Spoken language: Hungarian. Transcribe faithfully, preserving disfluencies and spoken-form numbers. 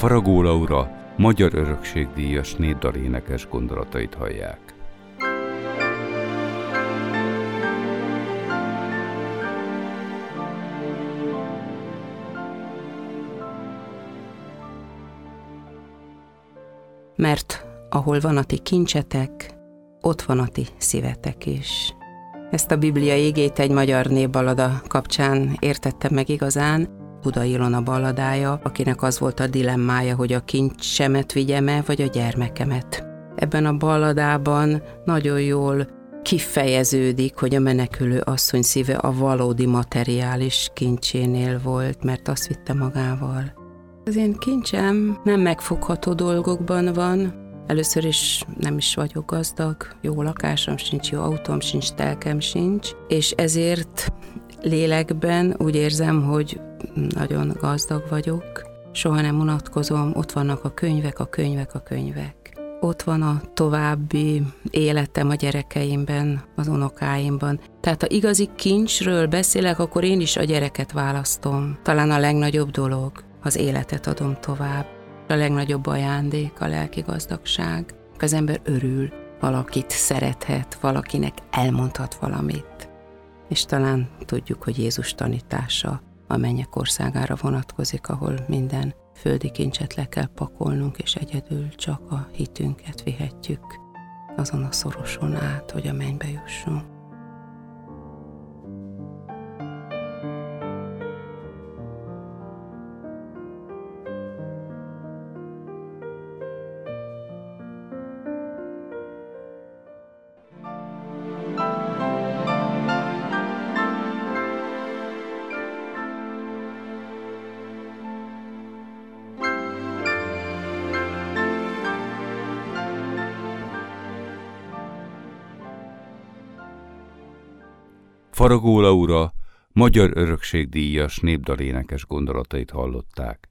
Faragó Laura magyar örökségdíjas népdalénekes gondolatait hallják. Mert ahol van a ti kincsetek, ott van a ti szívetek is. Ezt a Biblia igét egy magyar népballada kapcsán értettem meg igazán. Buda Ilona balladája, akinek az volt a dilemmája, hogy a kincsemet vigyem-e, vagy a gyermekemet. Ebben a balladában nagyon jól kifejeződik, hogy a menekülő asszony szíve a valódi materiális kincsénél volt, mert azt vitte magával. Az én kincsem nem megfogható dolgokban van. Először is nem is vagyok gazdag, jó lakásom sincs, jó autóm sincs, telkem sincs, és ezért lélekben úgy érzem, hogy nagyon gazdag vagyok. Soha nem unatkozom, ott vannak a könyvek, a könyvek, a könyvek. Ott van a további életem a gyerekeimben, az unokáimban. Tehát ha igazi kincsről beszélek, akkor én is a gyereket választom. Talán a legnagyobb dolog, az életet adom tovább. A legnagyobb ajándék, a lelki gazdagság. Az ember örül, valakit szerethet, valakinek elmondhat valamit. És talán tudjuk, hogy Jézus tanítása a mennyek országára vonatkozik, ahol minden földi kincset le kell pakolnunk, és egyedül csak a hitünket vihetjük azon a szoroson át, hogy a mennybe jussunk. Faragó Laura magyar örökségdíjas népdalénekes gondolatait hallották.